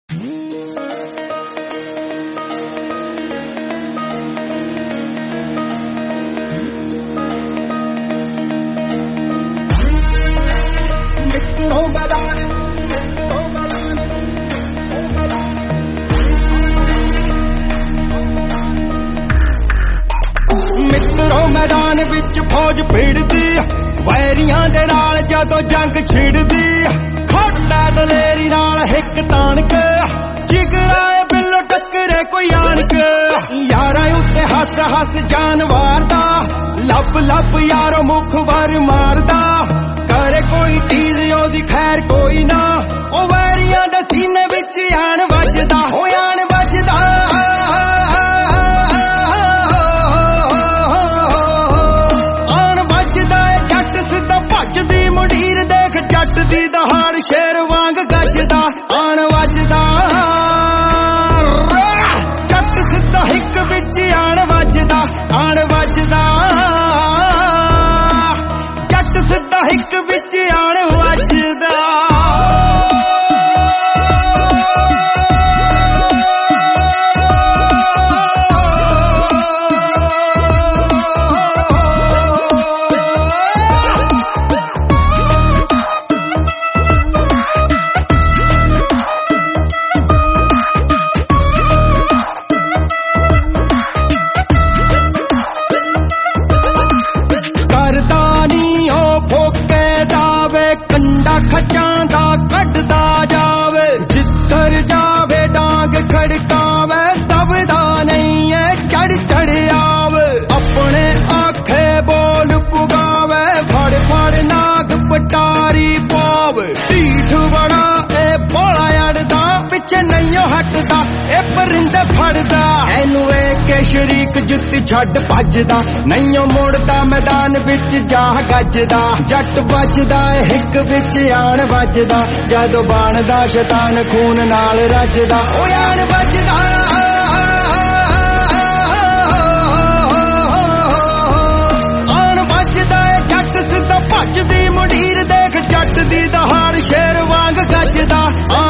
ਮਿੱਤਰੋ ਮੈਦਾਨ ਵਿੱਚ ਫੌਜ ਭਿੜਦੀ, ਵੈਰੀਆਂ ਦੇ ਨਾਲ ਜਦੋਂ ਜੰਗ ਛਿੜਦੀ, ਖੜਦਾ ਦਲੇਰੀ ਨਾਲ ਹਿੱਕ ਤਾਣ ਕੇ, ਜਿਗਰਾਏ ਬਿੱਲੋ ਟੱਕਰੇ ਕੋਈ ਆਣ ਕੇ, ਯਾਰਾਂ ਉੱਤੇ ਹੱਸ ਹੱਸ ਜਾਨ ਵਾਰਦਾ, ਲੱਭ ਲੱਭ ਯਾਰੋ ਮੁਖ ਵਾਰ ਮਾਰਦਾ, ਕਰੇ ਕੋਈ ਚੀਜ਼ ਉਹਦੀ ਖੈਰ ਕੋਈ ਨਾ, ਉਹ ਵੈਰੀਆਂ ਦੇ ਸੀਨੇ ਵਿੱਚ ਆਣ ਵੱਜਦਾ, ਉਹ ਆਣ ਵੱਜਦਾ। ਭੱਜਦੀ ਮੁੰਡੀਰ ਦੇਖ ਜੱਟ ਦੀ ਦਹਾੜ, ਸ਼ੇਰ ਵਾਂਗ ਗੱਜਦਾ, ਆਣ ਵੱਜਦਾ, ਜੱਟ ਸਿੱਧਾ ਹਿੱਕ ਵਿੱਚ ਆਣ ਵੱਜਦਾ, ਆਣ ਵੱਜਦਾ, ਜੱਟ ਸਿੱਧਾ ਹਿੱਕ ਵਿੱਚ ਆਣ ਵੱਜਦਾ। ਖੱਚਾਂ ਦਾ ਕੱਢਦਾ ਜਾਵੇ, ਜਿੱਧਰ ਜਾਵੇ ਡਾਂਗ ਖੜਕਾਵੇ, ਦਬਦਾ ਨਹੀਂ ਏ ਚੜ ਚੜ ਆਵੇ, ਆਪਣੇ ਆਖੇ ਬੋਲ ਪੁਗਾਵੇ, ਫੜ ਫੜ ਨਾਗ ਪਟਾਰੀ ਪਾਵੇ, ਢੀਠ ਬੜਾ ਇਹ ਭੋਲਾ ਅੜਦਾ, ਪਿੱਛੇ ਨਹੀਂ ਹਟਦਾ ਇਹ ਪਰਿੰਦੇ ਫੜਦਾ, ਇਹਨੂੰ ਵੇਖ ਕੇ ਸ਼ਰੀਕ ਜੁੱਤੀ ਛੱਡ ਭੱਜਦਾ, ਨਹੀਂ ਮੁੜਦਾ ਮੈਦਾਨ ਵਿੱਚ ਜਾ ਗੱਜਦਾ, ਜੱਟ ਵੱਜਦਾ ਹਿੱਕ ਵਿੱਚ ਆਣ ਵੱਜਦਾ, ਜਦੋਂ ਬਣਦਾ ਸ਼ੈਤਾਨ ਖੂਨ ਨਾਲ ਰੱਜਦਾ, ਉਹ ਆਣ ਵੱਜਦਾ। ਆਣ ਵੱਜਦਾ ਜੱਟ ਸਿੱਧਾ ਭੱਜਦੀ ਮੁੰਡੀਰ ਦੇਖ ਜੱਟ ਦੀ ਦਹਾੜ, ਸ਼ੇਰ ਵਾਂਗ ਗੱਜਦਾ।